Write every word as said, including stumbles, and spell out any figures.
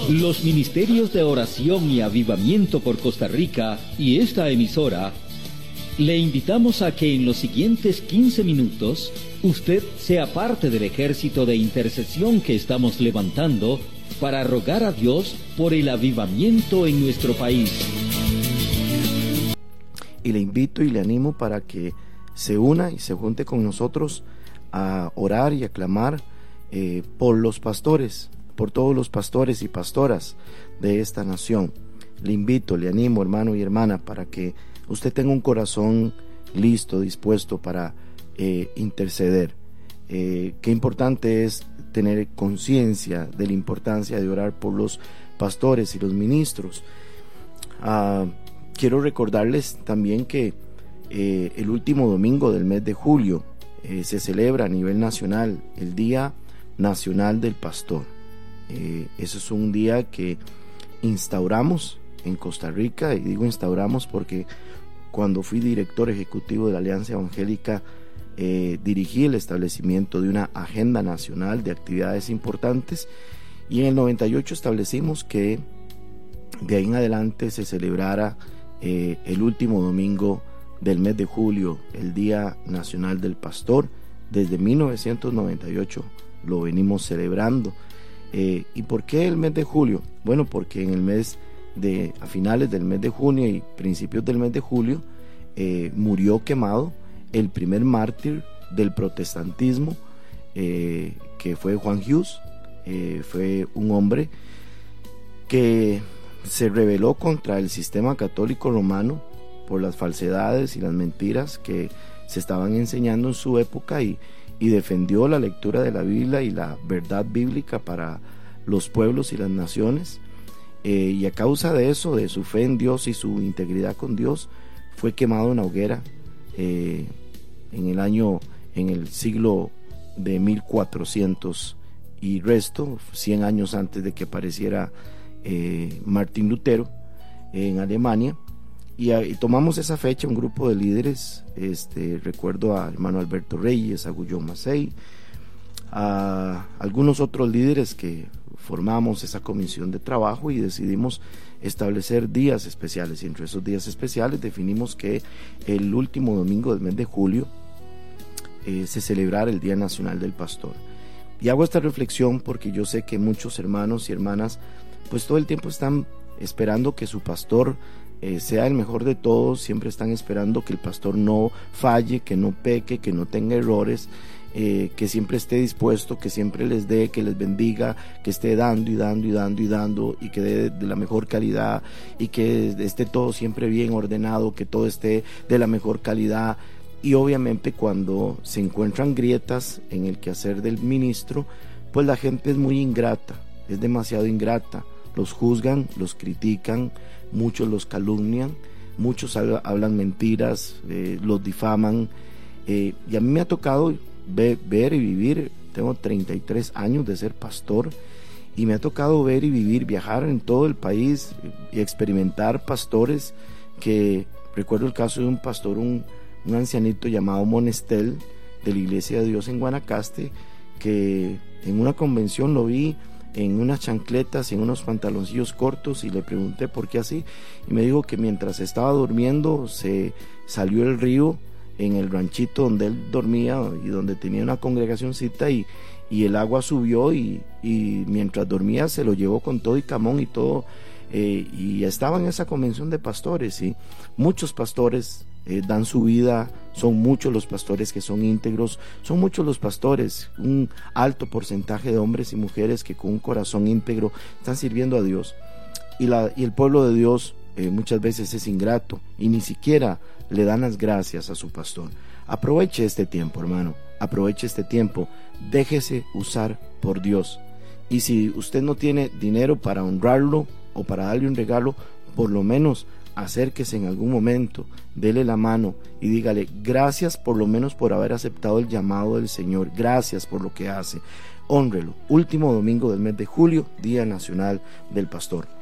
Los ministerios de oración y avivamiento por Costa Rica y esta emisora le invitamos a que en los siguientes quince minutos usted sea parte del ejército de intercesión que estamos levantando para rogar a Dios por el avivamiento en nuestro país. Y le invito y le animo para que se una y se junte con nosotros a orar y a clamar eh, por los pastores, por todos los pastores y pastoras de esta nación. Le invito, le animo, hermano y hermana, para que usted tenga un corazón listo, dispuesto para eh, interceder. Eh, qué importante es tener conciencia de la importancia de orar por los pastores y los ministros. Ah, quiero recordarles también que eh, el último domingo del mes de julio eh, se celebra a nivel nacional el Día Nacional del Pastor. Eh, eso es un día que instauramos en Costa Rica, y digo instauramos porque cuando fui director ejecutivo de la Alianza Evangélica eh, dirigí el establecimiento de una agenda nacional de actividades importantes, y en el noventa y ocho establecimos que de ahí en adelante se celebrara eh, el último domingo del mes de julio, el Día Nacional del Pastor. Desde mil novecientos noventa y ocho lo venimos celebrando. Eh, ¿Y por qué el mes de julio? Bueno, porque en el mes de, a finales del mes de junio y principios del mes de julio, eh, murió quemado el primer mártir del protestantismo, eh, que fue Juan Hus. Eh, fue un hombre que se rebeló contra el sistema católico romano por las falsedades y las mentiras que se estaban enseñando en su época, y y defendió la lectura de la Biblia y la verdad bíblica para los pueblos y las naciones, eh, y a causa de eso, de su fe en Dios y su integridad con Dios, fue quemado en la hoguera eh, en el año, en el siglo de mil cuatrocientos y resto, cien años antes de que apareciera eh, Martín Lutero en Alemania. Y, y tomamos esa fecha, un grupo de líderes, este, recuerdo a hermano Alberto Reyes, a Gullón Macei, a algunos otros líderes que formamos esa comisión de trabajo y decidimos establecer días especiales, y entre esos días especiales definimos que el último domingo del mes de julio eh, se celebrara el Día Nacional del Pastor. Y hago esta reflexión porque yo sé que muchos hermanos y hermanas pues todo el tiempo están esperando que su pastor Eh, sea el mejor de todos, siempre están esperando que el pastor no falle, que no peque, que no tenga errores, eh, que siempre esté dispuesto, que siempre les dé, que les bendiga, que esté dando y dando y dando y dando, y que dé de la mejor calidad, y que esté todo siempre bien ordenado, que todo esté de la mejor calidad. Y obviamente cuando se encuentran grietas en el quehacer del ministro, pues la gente es muy ingrata, es demasiado ingrata. Los juzgan, los critican, muchos los calumnian, muchos hablan mentiras, eh, los difaman, eh, y a mí me ha tocado ver, ver y vivir, tengo treinta y tres años de ser pastor, y me ha tocado ver y vivir, viajar en todo el país y experimentar pastores que, recuerdo el caso de un pastor, un, un ancianito llamado Monestel, de la Iglesia de Dios en Guanacaste, que en una convención lo vi en unas chancletas y en unos pantaloncillos cortos, y le pregunté por qué así, y me dijo que mientras estaba durmiendo se salió el río en el ranchito donde él dormía y donde tenía una congregacioncita, y, y el agua subió y, y mientras dormía se lo llevó con todo y camón y todo, eh, y estaba en esa convención de pastores, y muchos pastores Eh, dan su vida, son muchos los pastores que son íntegros, son muchos los pastores, un alto porcentaje de hombres y mujeres que con un corazón íntegro están sirviendo a Dios, y, la, y el pueblo de Dios eh, muchas veces es ingrato y ni siquiera le dan las gracias a su pastor. Aproveche este tiempo, hermano, aproveche este tiempo, déjese usar por Dios, y si usted no tiene dinero para honrarlo o para darle un regalo, por lo menos acérquese en algún momento, dele la mano y dígale gracias por lo menos por haber aceptado el llamado del Señor, gracias por lo que hace, hónrelo. Último domingo del mes de julio, Día Nacional del Pastor.